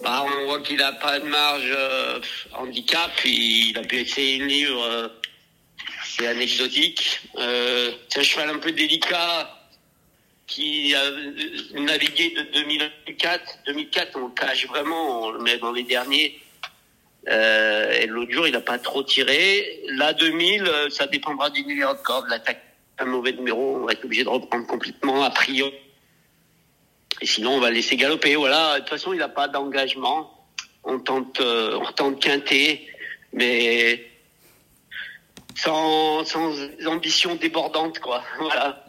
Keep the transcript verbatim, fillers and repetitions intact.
Bah, on voit qu'il a pas de marge euh, handicap. Il a pu essayer une livre, euh, c'est anecdotique. Euh, c'est un cheval un peu délicat qui a navigué de deux mille quatre. deux mille quatre, on le cache vraiment, on le met dans les derniers. Euh, et l'autre jour, il n'a pas trop tiré. Là, deux mille, ça dépendra du numéro de corde. L'attaque, un mauvais numéro, on va être obligé de reprendre complètement a priori. Et sinon, on va laisser galoper. Voilà. De toute façon, il n'a pas d'engagement. On tente, euh, on tente quinter, mais sans, sans ambition débordante, quoi. Voilà.